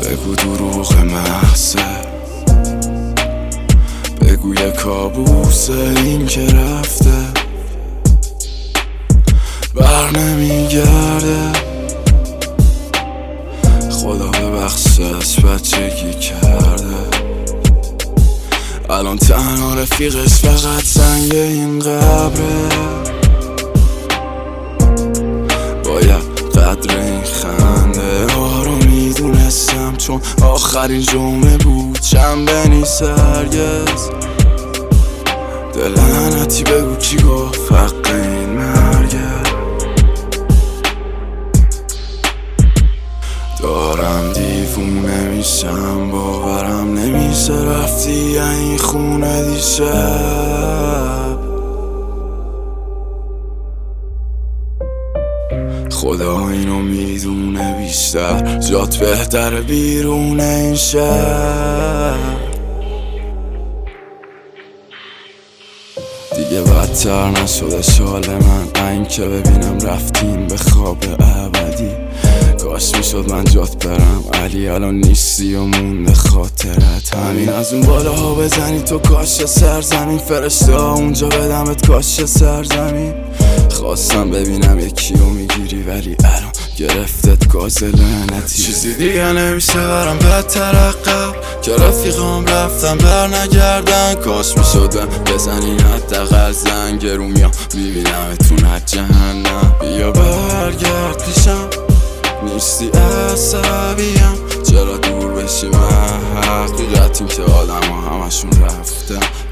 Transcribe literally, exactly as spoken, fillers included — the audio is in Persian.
بگو دروغ محضه، بگو یه کابوسه این که رفته بر نمیگرده. خدا ببخشش بچگی کرده، الان تنها رفیقش فقط سنگ این قبره. باید قدر این خنده ها رو میدونستم، چون آخرین جمعه بود شنبه نیست هرگز. دل لعنتی بگو کی گفت حق این مرگه. دارم دیوونه میشم، باورم نمیشه رفتی این خونه دیشب. خدا اینو میدونه بیشتر، جات بهتر بیرون این شهر. دیگه بدتر نشده شال من، این که ببینم رفتین به خواب ابدی. کاش میشد من جات برم علی، الان نیستی و مونده خاطرت. همین از اون بالاها بزنی تو کاش سرزمین، فرشته ها اونجا بدمت کاش سرزمین. خواستم ببینم یکیو میگیری ولی الان گرفتت گاز لعنتی. چیزی دیگه نمیشه برم بدتر عقب، که رفیقام رفتم بر نگردن. کاش میشدم بزنین حداقل زنگ رو میام میبینمتون از جهنم. بیا برگرد پیشم، نیستی عصبیم، چرا دور بشی من حقیقت این که آدم ها همشون رفتن.